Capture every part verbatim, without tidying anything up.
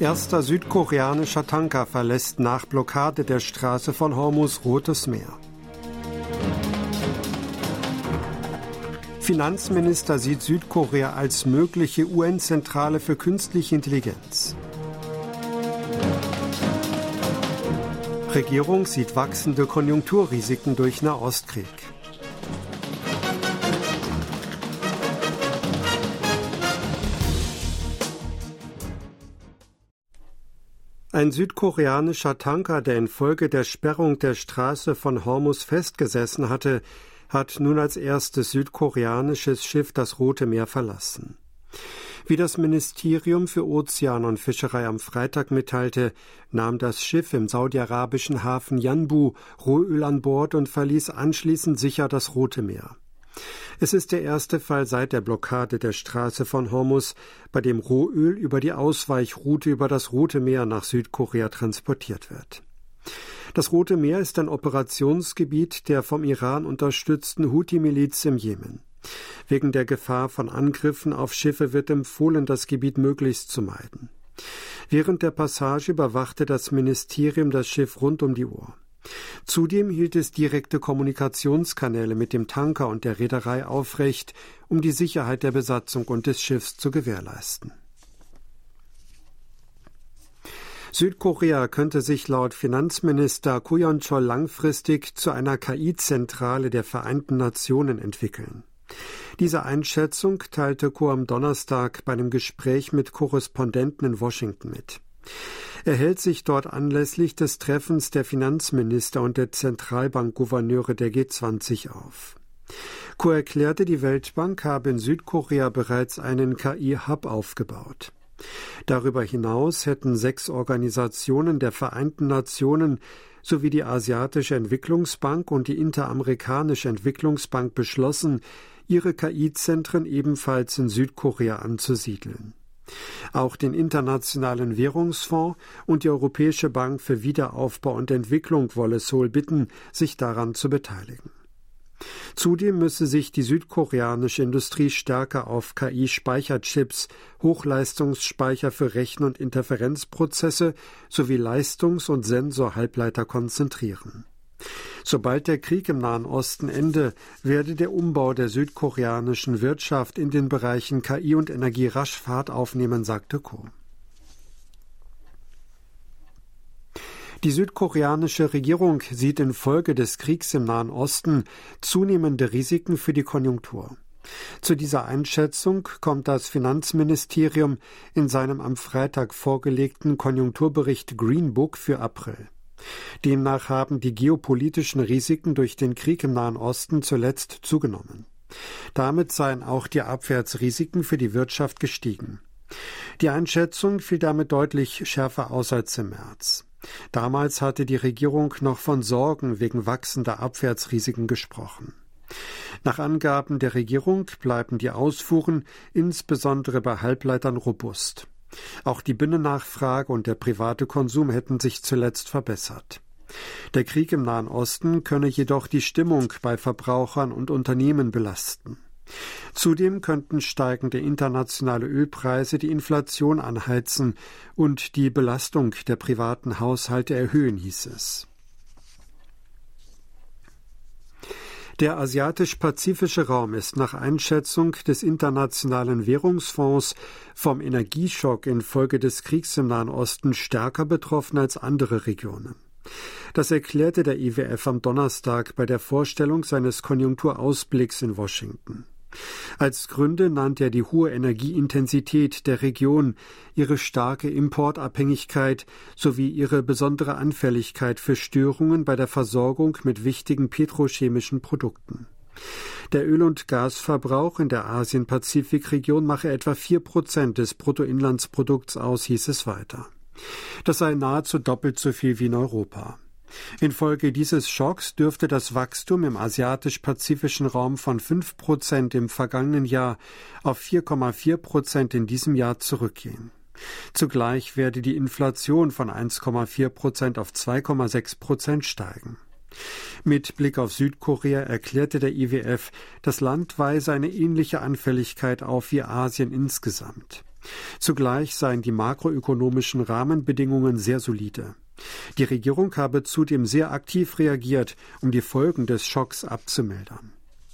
Erster südkoreanischer Tanker verlässt nach Blockade der Straße von Hormuz Rotes Meer. Finanzminister sieht Südkorea als mögliche U N-Zentrale für künstliche Intelligenz. Regierung sieht wachsende Konjunkturrisiken durch Nahostkrieg. Ein südkoreanischer Tanker, der infolge der Sperrung der Straße von Hormuz festgesessen hatte, hat nun als erstes südkoreanisches Schiff das Rote Meer verlassen. Wie das Ministerium für Ozean und Fischerei am Freitag mitteilte, nahm das Schiff im saudi-arabischen Hafen Yanbu Rohöl an Bord und verließ anschließend sicher das Rote Meer. Es ist der erste Fall seit der Blockade der Straße von Hormuz, bei dem Rohöl über die Ausweichroute über das Rote Meer nach Südkorea transportiert wird. Das Rote Meer ist ein Operationsgebiet der vom Iran unterstützten Houthi-Miliz im Jemen. Wegen der Gefahr von Angriffen auf Schiffe wird empfohlen, das Gebiet möglichst zu meiden. Während der Passage überwachte das Ministerium das Schiff rund um die Uhr. Zudem hielt es direkte Kommunikationskanäle mit dem Tanker und der Reederei aufrecht, um die Sicherheit der Besatzung und des Schiffs zu gewährleisten. Südkorea könnte sich laut Finanzminister Ko Yeon-chol langfristig zu einer K I-Zentrale der Vereinten Nationen entwickeln. Diese Einschätzung teilte Ko am Donnerstag bei einem Gespräch mit Korrespondenten in Washington mit. Er hält sich dort anlässlich des Treffens der Finanzminister und der Zentralbankgouverneure der G zwanzig auf. Ko erklärte, die Weltbank habe in Südkorea bereits einen K I-Hub aufgebaut. Darüber hinaus hätten sechs Organisationen der Vereinten Nationen sowie die Asiatische Entwicklungsbank und die Interamerikanische Entwicklungsbank beschlossen, ihre K I-Zentren ebenfalls in Südkorea anzusiedeln. Auch den Internationalen Währungsfonds und die Europäische Bank für Wiederaufbau und Entwicklung wolle Seoul bitten, sich daran zu beteiligen. Zudem müsse sich die südkoreanische Industrie stärker auf K I-Speicherchips, Hochleistungsspeicher für Rechen- und Interferenzprozesse sowie Leistungs- und Sensorhalbleiter konzentrieren. Sobald der Krieg im Nahen Osten ende, werde der Umbau der südkoreanischen Wirtschaft in den Bereichen K I und Energie rasch Fahrt aufnehmen, sagte Ko. Die südkoreanische Regierung sieht infolge des Kriegs im Nahen Osten zunehmende Risiken für die Konjunktur. Zu dieser Einschätzung kommt das Finanzministerium in seinem am Freitag vorgelegten Konjunkturbericht Green Book für April. Demnach haben die geopolitischen Risiken durch den Krieg im Nahen Osten zuletzt zugenommen. Damit seien auch die Abwärtsrisiken für die Wirtschaft gestiegen. Die Einschätzung fiel damit deutlich schärfer aus als im März. Damals hatte die Regierung noch von Sorgen wegen wachsender Abwärtsrisiken gesprochen. Nach Angaben der Regierung bleiben die Ausfuhren insbesondere bei Halbleitern robust. Auch die Binnennachfrage und der private Konsum hätten sich zuletzt verbessert. Der Krieg im Nahen Osten könne jedoch die Stimmung bei Verbrauchern und Unternehmen belasten. Zudem könnten steigende internationale Ölpreise die Inflation anheizen und die Belastung der privaten Haushalte erhöhen, hieß es. Der asiatisch-pazifische Raum ist nach Einschätzung des Internationalen Währungsfonds vom Energieschock infolge des Kriegs im Nahen Osten stärker betroffen als andere Regionen. Das erklärte der I W F am Donnerstag bei der Vorstellung seines Konjunkturausblicks in Washington. Als Gründe nannte er die hohe Energieintensität der Region, ihre starke Importabhängigkeit sowie ihre besondere Anfälligkeit für Störungen bei der Versorgung mit wichtigen petrochemischen Produkten. Der Öl- und Gasverbrauch in der Asien-Pazifik-Region mache etwa vier Prozent des Bruttoinlandsprodukts aus, hieß es weiter. Das sei nahezu doppelt so viel wie in Europa. Infolge dieses Schocks dürfte das Wachstum im asiatisch-pazifischen Raum von fünf Prozent im vergangenen Jahr auf vier Komma vier Prozent in diesem Jahr zurückgehen. Zugleich werde die Inflation von eins Komma vier Prozent auf zwei Komma sechs Prozent steigen. Mit Blick auf Südkorea erklärte der I W F, das Land weise eine ähnliche Anfälligkeit auf wie Asien insgesamt. Zugleich seien die makroökonomischen Rahmenbedingungen sehr solide. Die Regierung habe zudem sehr aktiv reagiert, um die Folgen des Schocks abzumildern.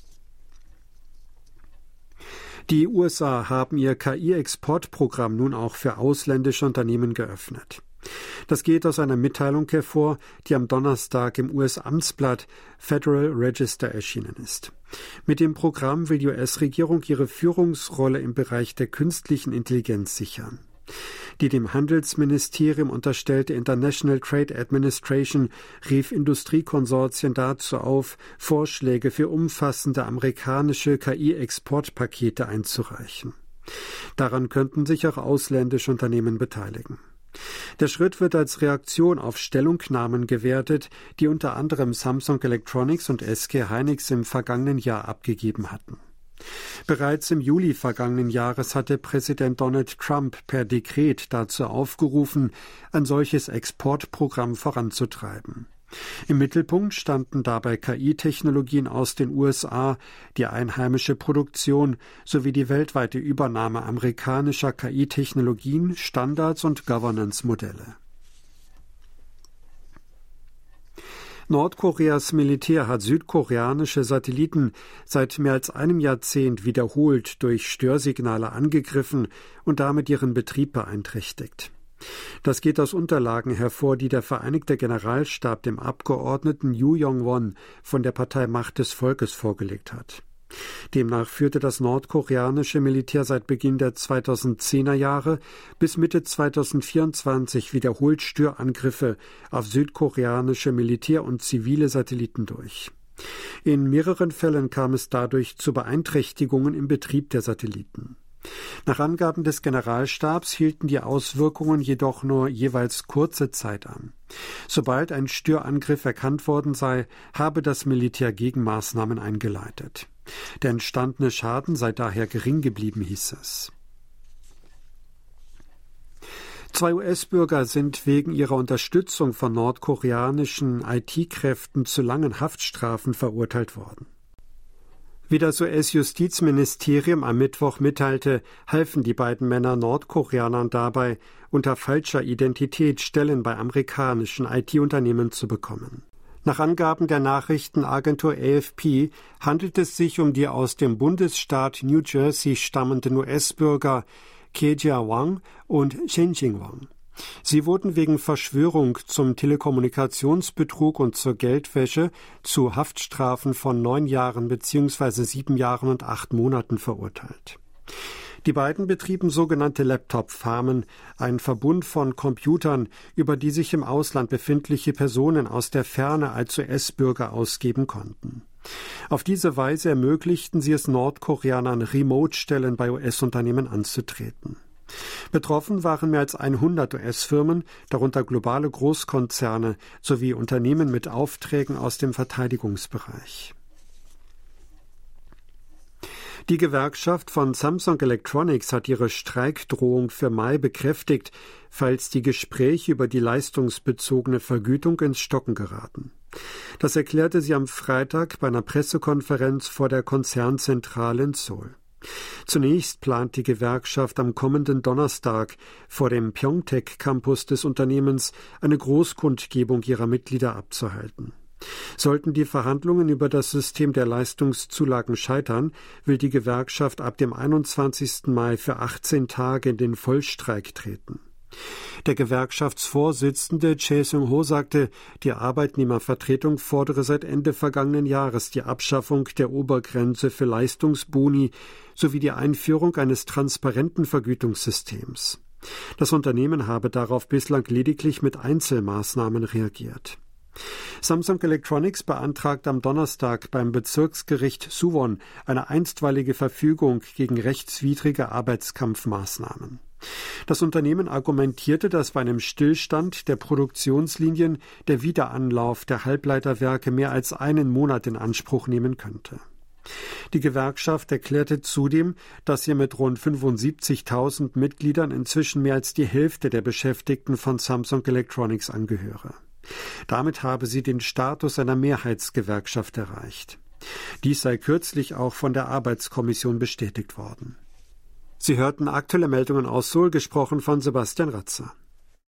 Die U S A haben ihr K I-Exportprogramm nun auch für ausländische Unternehmen geöffnet. Das geht aus einer Mitteilung hervor, die am Donnerstag im U S-Amtsblatt Federal Register erschienen ist. Mit dem Programm will die U S-Regierung ihre Führungsrolle im Bereich der künstlichen Intelligenz sichern. Die dem Handelsministerium unterstellte International Trade Administration rief Industriekonsortien dazu auf, Vorschläge für umfassende amerikanische K I-Exportpakete einzureichen. Daran könnten sich auch ausländische Unternehmen beteiligen. Der Schritt wird als Reaktion auf Stellungnahmen gewertet, die unter anderem Samsung Electronics und S K Hynix im vergangenen Jahr abgegeben hatten. Bereits im Juli vergangenen Jahres hatte Präsident Donald Trump per Dekret dazu aufgerufen, ein solches Exportprogramm voranzutreiben. Im Mittelpunkt standen dabei K I-Technologien aus den U S A, die einheimische Produktion sowie die weltweite Übernahme amerikanischer K I-Technologien, Standards und Governance-Modelle. Nordkoreas Militär hat südkoreanische Satelliten seit mehr als einem Jahrzehnt wiederholt durch Störsignale angegriffen und damit ihren Betrieb beeinträchtigt. Das geht aus Unterlagen hervor, die der Vereinigte Generalstab dem Abgeordneten Yoo Yong-won von der Partei Macht des Volkes vorgelegt hat. Demnach führte das nordkoreanische Militär seit Beginn der zweitausendzehner Jahre bis Mitte zweitausendvierundzwanzig wiederholt Störangriffe auf südkoreanische Militär- und zivile Satelliten durch. In mehreren Fällen kam es dadurch zu Beeinträchtigungen im Betrieb der Satelliten. Nach Angaben des Generalstabs hielten die Auswirkungen jedoch nur jeweils kurze Zeit an. Sobald ein Störangriff erkannt worden sei, habe das Militär Gegenmaßnahmen eingeleitet. Der entstandene Schaden sei daher gering geblieben, hieß es. Zwei U S-Bürger sind wegen ihrer Unterstützung von nordkoreanischen I T-Kräften zu langen Haftstrafen verurteilt worden. Wie das U S-Justizministerium am Mittwoch mitteilte, halfen die beiden Männer Nordkoreanern dabei, unter falscher Identität Stellen bei amerikanischen I T-Unternehmen zu bekommen. Nach Angaben der Nachrichtenagentur A F P handelt es sich um die aus dem Bundesstaat New Jersey stammenden U S-Bürger Kejia Wang und Shenjing Wang. Sie wurden wegen Verschwörung zum Telekommunikationsbetrug und zur Geldwäsche zu Haftstrafen von neun Jahren bzw. sieben Jahren und acht Monaten verurteilt. Die beiden betrieben sogenannte Laptop-Farmen, einen Verbund von Computern, über die sich im Ausland befindliche Personen aus der Ferne als U S-Bürger ausgeben konnten. Auf diese Weise ermöglichten sie es Nordkoreanern, Remote-Stellen bei U S-Unternehmen anzutreten. Betroffen waren mehr als hundert U S-Firmen, darunter globale Großkonzerne sowie Unternehmen mit Aufträgen aus dem Verteidigungsbereich. Die Gewerkschaft von Samsung Electronics hat ihre Streikdrohung für Mai bekräftigt, falls die Gespräche über die leistungsbezogene Vergütung ins Stocken geraten. Das erklärte sie am Freitag bei einer Pressekonferenz vor der Konzernzentrale in Seoul. Zunächst plant die Gewerkschaft am kommenden Donnerstag vor dem Pyeongtaek-Campus des Unternehmens eine Großkundgebung ihrer Mitglieder abzuhalten. Sollten die Verhandlungen über das System der Leistungszulagen scheitern, will die Gewerkschaft ab dem einundzwanzigsten Mai für achtzehn Tage in den Vollstreik treten. Der Gewerkschaftsvorsitzende Choi Seung-ho sagte, die Arbeitnehmervertretung fordere seit Ende vergangenen Jahres die Abschaffung der Obergrenze für Leistungsboni sowie die Einführung eines transparenten Vergütungssystems. Das Unternehmen habe darauf bislang lediglich mit Einzelmaßnahmen reagiert. Samsung Electronics beantragt am Donnerstag beim Bezirksgericht Suwon eine einstweilige Verfügung gegen rechtswidrige Arbeitskampfmaßnahmen. Das Unternehmen argumentierte, dass bei einem Stillstand der Produktionslinien der Wiederanlauf der Halbleiterwerke mehr als einen Monat in Anspruch nehmen könnte. Die Gewerkschaft erklärte zudem, dass ihr mit rund fünfundsiebzigtausend Mitgliedern inzwischen mehr als die Hälfte der Beschäftigten von Samsung Electronics angehöre. Damit habe sie den Status einer Mehrheitsgewerkschaft erreicht. Dies sei kürzlich auch von der Arbeitskommission bestätigt worden. Sie hörten aktuelle Meldungen aus Seoul, gesprochen von Sebastian Ratzer.